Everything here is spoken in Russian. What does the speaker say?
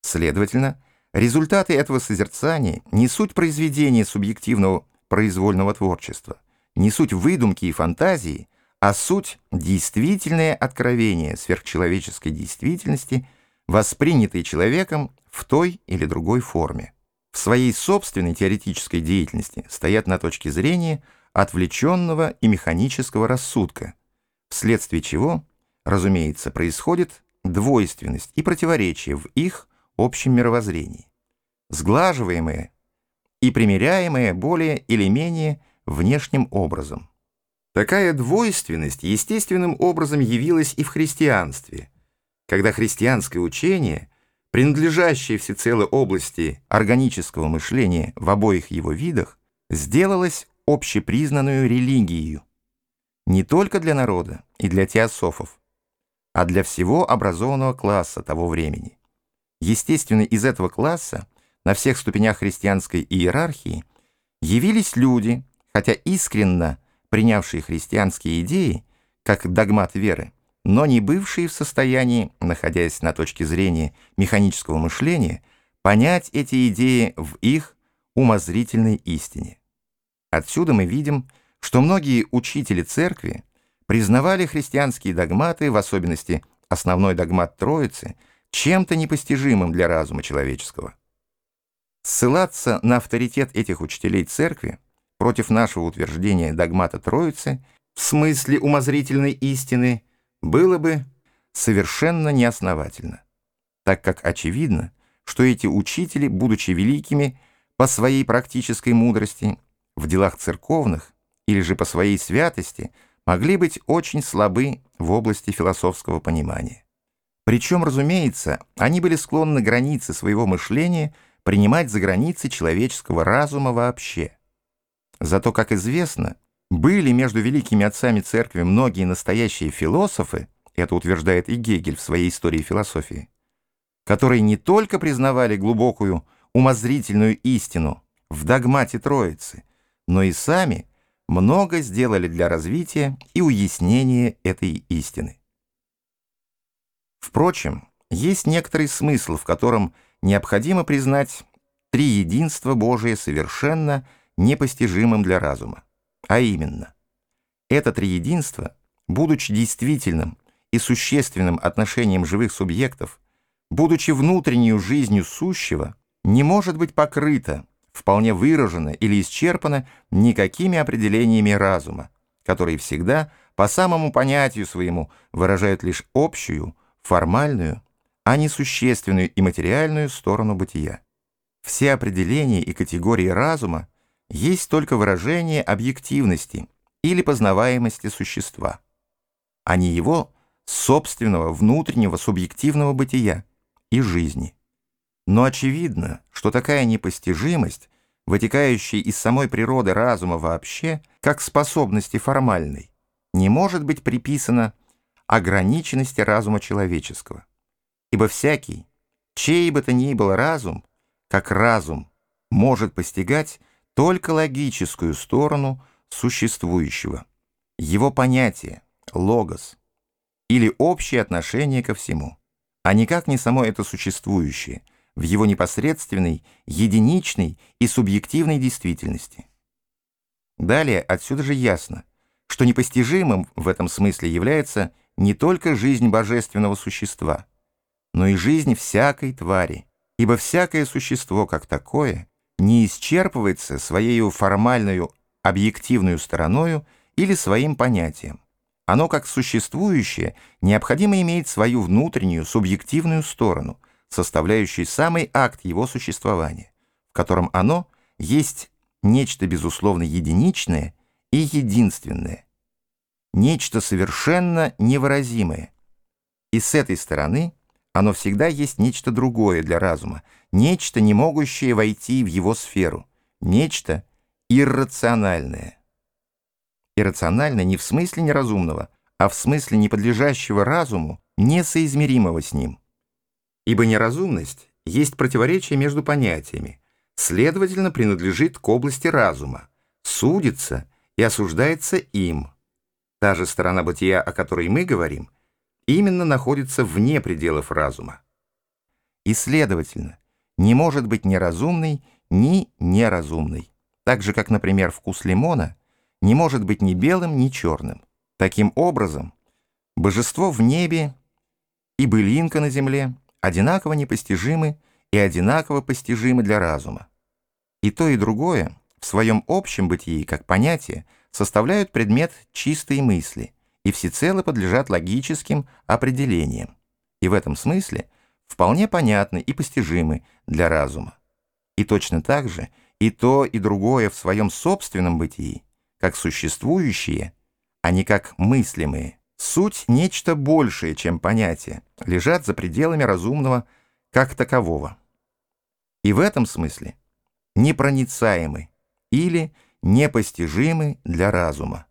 Следовательно, результаты этого созерцания не суть произведения субъективного произвольного творчества, не суть выдумки и фантазии, а суть действительное откровение сверхчеловеческой действительности, воспринятой человеком в той или другой форме. В своей собственной теоретической деятельности стоят на точке зрения отвлеченного и механического рассудка, вследствие чего, разумеется, происходит двойственность и противоречие в их общем мировоззрении, сглаживаемое и примиряемое более или менее внешним образом. Такая двойственность естественным образом явилась и в христианстве, когда христианское учение, принадлежащее всецело области органического мышления в обоих его видах, сделалось общепризнанную религией не только для народа и для теософов, а для всего образованного класса того времени. Естественно, из этого класса на всех ступенях христианской иерархии явились люди, хотя искренно принявшие христианские идеи как догмат веры, но не бывшие в состоянии, находясь на точке зрения механического мышления, понять эти идеи в их умозрительной истине. Отсюда мы видим, что многие учители церкви признавали христианские догматы, в особенности основной догмат Троицы, чем-то непостижимым для разума человеческого. Ссылаться на авторитет этих учителей церкви против нашего утверждения догмата Троицы в смысле умозрительной истины было бы совершенно неосновательно, так как очевидно, что эти учители, будучи великими по своей практической мудрости в делах церковных или же по своей святости, могли быть очень слабы в области философского понимания. Причем, разумеется, они были склонны границы своего мышления принимать за границы человеческого разума вообще. Зато, как известно, были между великими отцами церкви многие настоящие философы, это утверждает и Гегель в своей истории философии, которые не только признавали глубокую умозрительную истину в догмате Троицы, но и сами много сделали для развития и уяснения этой истины. Впрочем, есть некоторый смысл, в котором необходимо признать триединство Божие совершенно непостижимым для разума. А именно, это триединство, будучи действительным и существенным отношением живых субъектов, будучи внутренней жизнью сущего, не может быть покрыто, вполне выражено или исчерпано никакими определениями разума, которые всегда по самому понятию своему выражают лишь общую, формальную, а не существенную и материальную сторону бытия. Все определения и категории разума есть только выражение объективности или познаваемости существа, а не его собственного внутреннего субъективного бытия и жизни. Но очевидно, что такая непостижимость, вытекающая из самой природы разума вообще, как способности формальной, не может быть приписана ограниченности разума человеческого. Ибо всякий, чей бы то ни был разум, как разум, может постигать только логическую сторону существующего, его понятие, логос, или общее отношение ко всему, а никак не само это существующее, в его непосредственной, единичной и субъективной действительности. Далее отсюда же ясно, что непостижимым в этом смысле является не только жизнь божественного существа, но и жизнь всякой твари, ибо всякое существо как такое не исчерпывается своею формальную объективную стороною или своим понятием. Оно как существующее необходимо имеет свою внутреннюю субъективную сторону, составляющую самый акт его существования, в котором оно есть нечто безусловно единичное и единственное, нечто совершенно невыразимое. И с этой стороны оно всегда есть нечто другое для разума, нечто, не могущее войти в его сферу, нечто иррациональное. Иррациональное не в смысле неразумного, а в смысле неподлежащего разуму, несоизмеримого с ним. Ибо неразумность есть противоречие между понятиями, следовательно, принадлежит к области разума, судится и осуждается им. Та же сторона бытия, о которой мы говорим, именно находится вне пределов разума. и, следовательно, не может быть ни разумной, ни неразумной. Так же, как, например, вкус лимона не может быть ни белым, ни черным. Таким образом, божество в небе и былинка на земле одинаково непостижимы и одинаково постижимы для разума. И то, и другое в своем общем бытии, как понятие, составляют предмет чистой мысли и всецело подлежат логическим определениям, и в этом смысле вполне понятны и постижимы для разума. И точно так же и то, и другое в своем собственном бытии, как существующие, а не как мыслимые, суть нечто большее, чем понятие, лежат за пределами разумного как такового. И в этом смысле непроницаемы или непостижимы для разума.